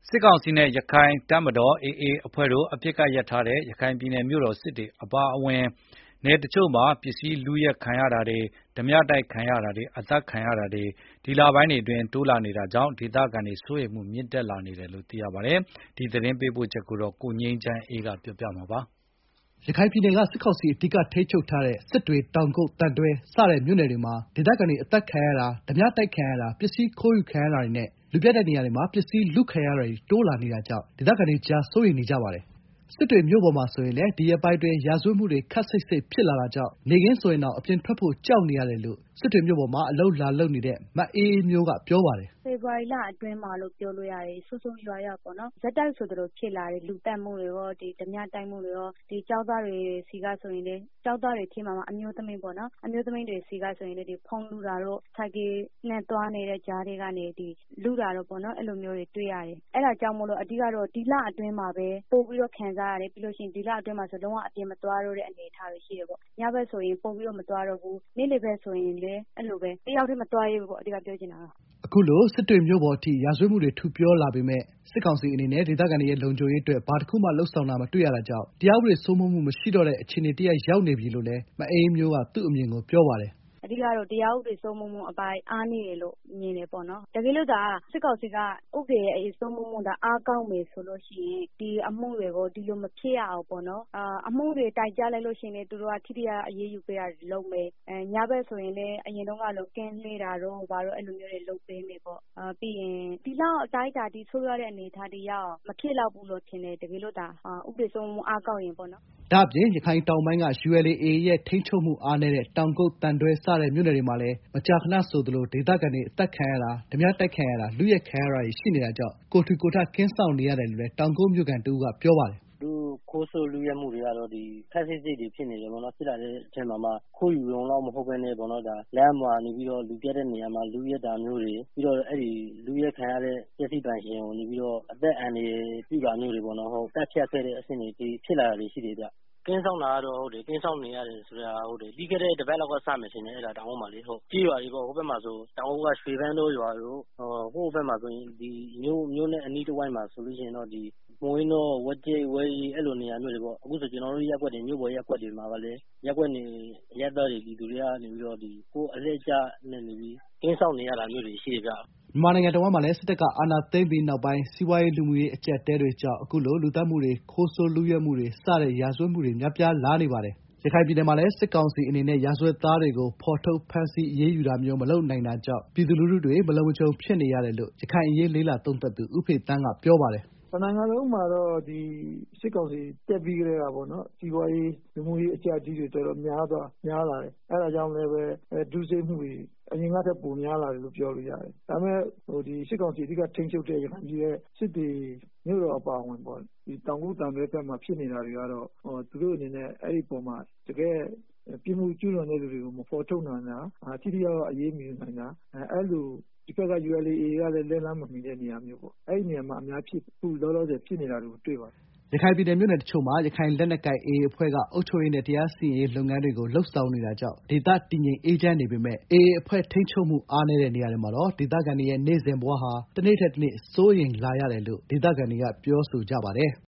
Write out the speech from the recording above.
စစ်ကောင်စီနဲ့ရခိုင်တပ်မတော် AA အဖွဲ့တို့အပစ်အခတ်ရပ်ထားတဲ့ ရခိုင်ပြည်နယ်မြို့တော်စစ်တွေအပါအဝင်နယ်တချို့မှာပစ္စည်းလုယက်ခံရတာတွေ၊ ဓားပြတိုက်ခံရတာတွေ၊ အသတ်ခံရတာတွေ ဒီလပိုင်းတွေအတွင်းတိုးလာနေတာကြောင့် ဒေသခံတွေစိုးရိမ်မှုမြင့်တက်လာနေတယ်လို့သိရပါတယ်။ ဒီသတင်းပေးပို့ချက်ကိုကိုငြိမ်းချမ်းအေးကပြောပြပါမယ်။ ရခိုင်ပြည်နယ်က စစ်ကောင်စီအဓိကထိန်းချုပ်ထားတဲ့ စစ်တွေ၊ တောင်ကုတ်၊ သံတွဲ စတဲ့မြို့နယ်တွေမှာ ဒေသခံတွေအသတ်ခံရတာ၊ ဓားပြတိုက်ခံရတာ၊ ပစ္စည်းခိုးယူခံရတာတွေနဲ့ လူပြတဲ့နေရာတွေမှာ ပစ္စည်းလုခံရတာတွေတိုးလာနေတာကြောင့် ဒေသခံတွေကြား စိုးရိမ်နေကြပါတယ်။ စစ်တွေမြို့ပေါ်မှာဆိုရင်လည်း ဒီရက်ပိုင်းအတွင်း ရာဇဝတ်မှုတွေခပ်စိပ်စိပ်ဖြစ်လာတာကြောင့် နေ့ခင်းဆိုရင်တောင် အပြင်ထွက်ဖို့ကြောက်နေရတယ်လို့ စစ်တွေမြို့ပေါ်မှာ အလုပ်လာလုပ်နေတဲ့ မအေးအေးမျိုးကပြောပါတယ်။ "ဖေဖော်ဝါရီလအတွင်းမှာလို့ပြောလို့ရတယ်။ ဆိုးဆိုးရွားရွားပေါ့နော်။ ဆက်တိုက်ဆိုသလိုဖြစ်လာတယ်။ လူသတ်မှုတွေရော၊ ဓားပြတိုက်မှုတွေရော၊ ကျောင်းသားတွေဆီကဆိုရင်လည်း ကျောင်းသားတွေထဲမှာမှ အမျိုးသမီးတွေဆီကဆိုရင်လည်း ဖုန်းလုတာတို့၊ ဆိုင်ကယ်နဲ့သွားနေတဲ့ကြားထဲကနေ လုတာတို့ပေါ့နော်။ အဲလိုမျိုးတွေတွေ့ရတယ်။ အဲဒါကြောင့်မို့လို့ အဓိကတော့ ဒီလအတွင်းမှာပဲ ပိုပြီးတော့ခံစားရတယ်။ ပြီးလို့ရှိရင် ဒီလအတွင်းမှာဆို လုံးဝအပြင်မသွားတော့တဲ့အနေအထားတွေရှိတယ်ပေါ့။ ညဘက်ဆိုရင် ပိုပြီးတော့မသွားတော့ဘူး။ နေ့လည်ဘက်ဆိုရင်လည်း အဲလိုပဲ။ တယောက်တည်းမသွားရဲဘူးပေါ့။ အဓိကပြောချင်တာက။" အခုလို စစ်တွေမြို့ပေါ်အထိ ရာဇဝတ်မှုတွေထူပြောလာပေမယ့် စစ်ကောင်စီအနေနဲ့ ဒေသခံတွေရဲ့လုံခြုံရေးအတွက် ဘာတခုမှလုပ်ဆောင်တာမတွေ့ရတာကြောင့် တရားဥပဒေစိုးမိုးမှုမရှိတော့တဲ့အခြေအနေတရပ်ရောက်နေပြီလို့လည်း မအေးအေးမျိုးက သူ့အမြင်ကိုပြောပါတယ်။ "အဓိကတော့ တရားဥပဒေစိုးမိုးမှုအပိုင်းအားနည်းတယ်လို့မြင်တယ်ပေါ့နော်။ တကယ်လို့သာ စစ်ကောင်စီက ဥပဒေစိုးမိုးမှုအားကောင်းမယ်ဆိုလို့ရှိရင် ဒီအမှုတွေကို ဒီလိုမဖြစ်ရအောင်ပေါ့နော်။ အမှုတွေတိုင်ကြားလိုက်လို့ရှိရင်လည်း သူတို့ကထိထိရောက်ရောက်အရေးယူပေးတာတွေလုပ်မယ်။ ညဘက်ဆိုရင်လည်း အရင်တုန်းကလို ကင်းလှည့်တာတို့ဘာတို့ အဲလိုမျိုးတွေလုပ်ပေးမယ်ပေါ့။ ပြီးရင် ဒီလောက်အတိုင်းအတာထိဆိုးရွားတဲ့အနေအထားထိရောက်အောင် မဖြစ်လောက်ဘူးလို့ထင်တယ်။ တကယ်လို့သာ ဥပဒေစိုးမိုးမှုအားကောင်းရင်ပေါ့နော်။ " ဒါ့အပြင် ရခိုင်တောင်ပိုင်းက ULA/AA ရဲ့ထိန်းချုပ်မှုအားနည်းတဲ့ တောင်ကုတ်၊ သံတွဲ စတဲ့မြို့နယ်တွေမှာလည်း မကြာခဏဆိုသလို ဒေသခံတွေအသတ်ခံရတာ၊ ဓားပြတိုက်ခံရတာ၊ လုယက်ခံရတာတွေရှိနေတာကြောင့် ကိုယ်ထူကိုယ်ထကင်းစောင့်နေရတယ်လို့လည်း တောင်ကုတ်မြို့ခံတဦးကပြောပါတယ်။ "လူခိုးဆိုးလုယက်မှုတွေကတော့ ခပ်စိပ်စိပ်ဖြစ်နေတယ်ပေါ့နော်။ ဖြစ်လာတဲ့အချိန်မှာမှ ခိုးယူရုံလောက်မဟုတ်ဘဲနဲ့ လမ်းမှာနေပြီးတော့ လူပြတဲ့နေရာမှာ လုယက်တာမျိုးတွေ၊ ပြီးတော့ အဲဒီလုယက်ခံရတဲ့ ပျက်စီးပိုင်ရှင်ကို အသက်အန္တရာယ်ပြုတာမျိုးတွေပေါ့နော်။ သတ်ဖြတ်ခဲ့တဲ့အဆင့်တွေဖြစ်လာတာတွေရှိတယ်ဗျ။ ကင်းစောင့်တာကတော့ဟုတ်တယ်။ ကင်းစောင့်နေရတယ်ဆိုတာဟုတ်တယ်။ ပြီးခဲ့တဲ့တပတ်လောက်ကစမယ်ထင်တယ်။ တောင်ကုတ်မှာလေ။ ကျေးရွာတွေပေါ့။ ဟိုဘက်မှာဆို တောင်ကုတ်က ရွှေပန်းတောရွာတို့၊ ဟိုဘက်မှာဆိုရင် မြို့နဲ့အနီးတဝိုက်မှာဆိုရင်တော့ မုံးတော၊ ဝက်ကျိတ်၊ ဝက်ရိ အဲလိုနေရာမျိုးတွေပေါ့။ အခုဆို ကျနော်တို့မြို့ပေါ်ရပ်ကွက်တွေမှာလည်း ရပ်ကွက်နေအရပ်သားတွေ ပြည်သူတွေကနေပြီးတော့ ကိုယ့်အလှည့်ကျနဲ့နေပြီး ကင်းစောင့်နေရတာမျိုးတွေရှိတယ်ဗျ။ " မြန်မာနိုင်ငံတဝန်းမှာလည်း စစ်တပ်ကအာဏာသိမ်းပြီးနောက်ပိုင်း စီးပွားရေး၊ လူမှုရေးအကျပ်အတည်းတွေကြောင့် အခုလို လူသတ်မှုတွေ၊ ခိုးဆိုးလုယက်မှုတွေ စတဲ့ရာဇဝတ်မှုတွေများပြားလာနေပါတယ်။ ရခိုင်ပြည်နယ်မှာလည်း စစ်ကောင်စီအနေနဲ့ ရာဇဝတ်သားတွေကို ဖော်ထုတ်ဖမ်းဆီးအရေးယူတာမျိုးမလုပ်နိုင်တာကြောင့် ပြည်သူလူထုတွေ မလုံမခြုံဖြစ်နေရတယ်လို့ ရခိုင်အရေးလေ့လာသုံးသပ်သူ ဦးဖေသန်းကပြောပါတယ်။ "တနိုင်ငံလုံးမှာတော့ စစ်ကောင်စီတက်ပြီးကတည်းက စီးပွားရေး၊ လူမှုရေးအကျပ်အတည်းတွေတော်တော်များလာတယ်။ အဲဒါကြောင့်လည်း ဒုစရိုက်မှုတွေ အရင်ကထက်ပိုများလာတယ်လို့ပြောလို့ရတယ်။ ဒါပေမဲ့ စစ်ကောင်စီအဓိကထိန်းချုပ်တဲ့ ရခိုင်ပြည်နယ်စစ်တွေမြို့တော်အပါအဝင် တောင်ကုတ်၊ သံတွဲဘက်မှာဖြစ်နေတာတွေကတော့ သူတို့အနေနဲ့ အဲဒီအပေါ်မှာ တကယ့်ပြစ်မှုကျူးလွန်တဲ့သူတွေကို မဖော်ထုတ်နိုင်တာ၊ ထိထိရောက်ရောက်အရေးမယူနိုင်တာ အဲလို ဒီဘက်က ULA/AA ကလည်း လက်လှမ်းမမီတဲ့နေရာမျိုးပေါ့။ အဲဒီနေရာမှာအခုလောလောဆယ်ဖြစ်နေတာတွေကိုတွေ့ပါတယ်။ " ရခိုင်ပြည်နယ်မြို့နယ်တချို့မှာ ရခိုင်လက်နက်ကိုင် AA အဖွဲ့က အုပ်ချုပ်ရေးနဲ့ တရားစီရင်ရေးလုပ်ငန်းတွေကို လုပ်ဆောင်နေတာကြောင့် ဒေသတည်ငြိမ်အေးချမ်းနေပေမယ့် AA အဖွဲ့ထိန်းချုပ်မှုအားနည်းတဲ့နေရာတွေမှာတော့ ဒေသခံတွေရဲ့နေ့စဉ်ဘဝဟာ တနေ့ထက်တနေ့စိုးရိမ်လာရတယ်လို့ ဒေသခံတွေကပြောဆိုကြပါတယ်။